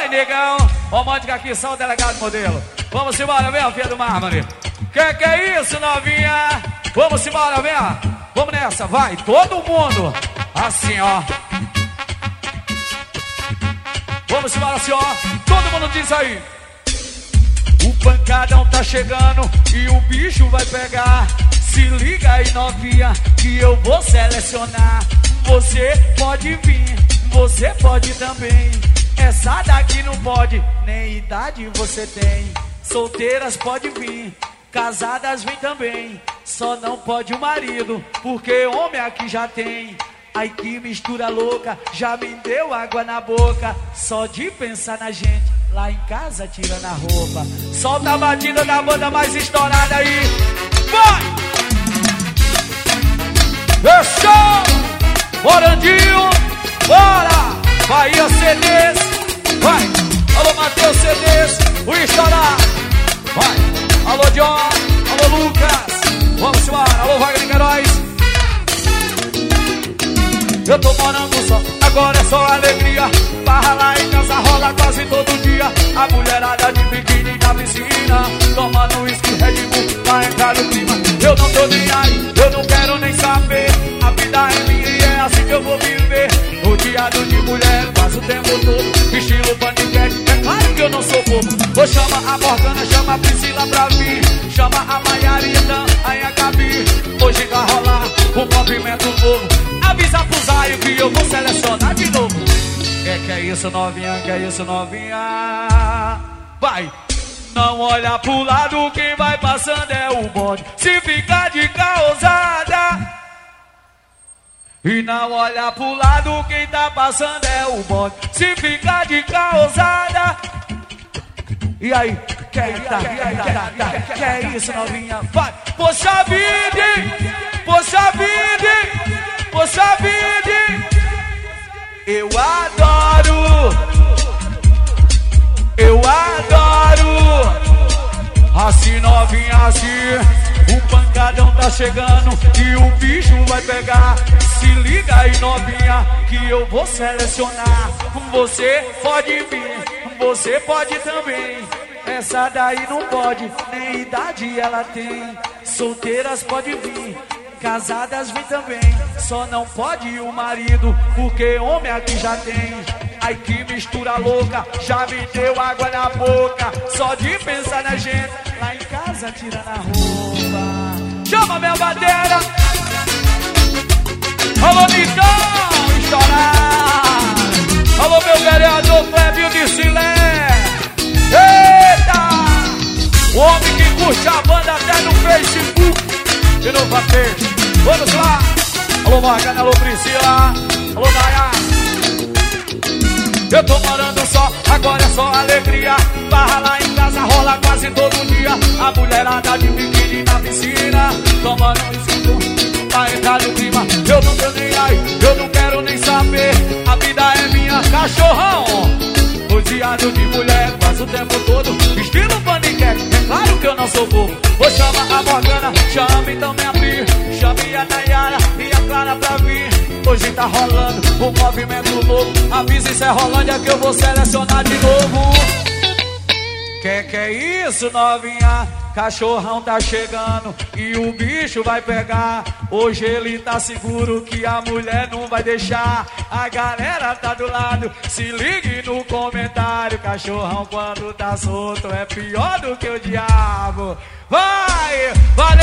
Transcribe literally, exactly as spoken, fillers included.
Oi, negão. Romântica aqui, só o delegado modelo. Vamos embora, vem, filha do mármore. Que que é isso, novinha? Vamos embora, vem. Vamos nessa, vai, todo mundo. Assim, ó. Vamos embora, assim, ó. Todo mundo diz aí. O pancadão tá chegando e o bicho vai pegar. Se liga aí, novinha, que eu vou selecionar. Você pode vir, você pode também. Essa daqui não pode, nem idade você tem. Solteiras pode vir, casadas vem também. Só não pode o marido, porque homem aqui já tem. Ai que mistura louca, já me deu água na boca. Só de pensar na gente, lá em casa tirando a roupa. Solta a batida da banda mais estourada aí. Vai! Fechou! Morandinho, bora! Bahia C Ds, vai! Alô Matheus C Ds, o estourar. Vai! Alô John, alô Lucas, vamos embora, alô Wagner Queiroz. Eu tô morando só, agora é só alegria. Barra lá em casa rola quase todo dia. A mulherada de biquíni na piscina, tomando uísque Red Bull pra entrar no clima. Eu não tô nem aí, eu não quero nem saber. A vida é minha e é assim que eu vou viver. Rodeado de mulher quase o tempo todo, estilo paniquete, é claro que eu não sou bobo. Vou chamar a Morgana, chama a Priscila pra vir. Chama a Maiarita, aí a Gabi. Hoje vai rolar um movimento novo. Avisa pro Zaio que eu vou selecionar de novo. É que é isso, novinha, que é isso, novinha. Vai! Não olha pro lado, quem vai passando é o bonde. Se ficar de causada. E não olha pro lado, quem tá passando é o bonde. Se ficar de causada. E aí? Que é isso, que é isso, novinha? Vai! Poxa vida! Poxa vida! Poxa vida! Eu adoro! Eu adoro! Assim novinha, assim. O pancadão tá chegando e o bicho vai pegar. Se liga aí, novinha, que eu vou selecionar. Você pode vir, você pode também. Essa daí não pode, nem idade ela tem. Solteiras pode vir, casadas vem também. Só não pode o marido, porque homem aqui já tem. Ai que mistura louca, já me deu água na boca. Só de pensar na gente, lá em casa tirando a roupa. Chama minha bandeira. Alô Mitão, estourar. Alô meu vereador Clébio de Silé. Eita! O homem que curte a banda até no Facebook e no Fanpage. Vamos lá! Alô Morgana, alô Priscila, alô Naya. Eu tô morando só, agora é só alegria. Barra lá em casa rola quase todo dia. A mulherada de biquíni na piscina, tomando um escudo pra entrar no clima. Eu não tô nem aí, eu não quero nem saber. A vida é minha, cachorrão. Rodeado de mulher quase o tempo todo, estilo paniquete, é claro que eu não sou bobo. Vou chamar a Morgana, chame também a Pri. Chame a Nayara e a Clara pra vir. Hoje tá rolando um movimento novo. Avisa isso é Rolândia que eu vou selecionar de novo. Que que é isso, novinha? Cachorrão tá chegando e o bicho vai pegar. Hoje ele tá seguro que a mulher não vai deixar. A galera tá do lado, se ligue no comentário. Cachorrão quando tá solto é pior do que o diabo. Vai, vai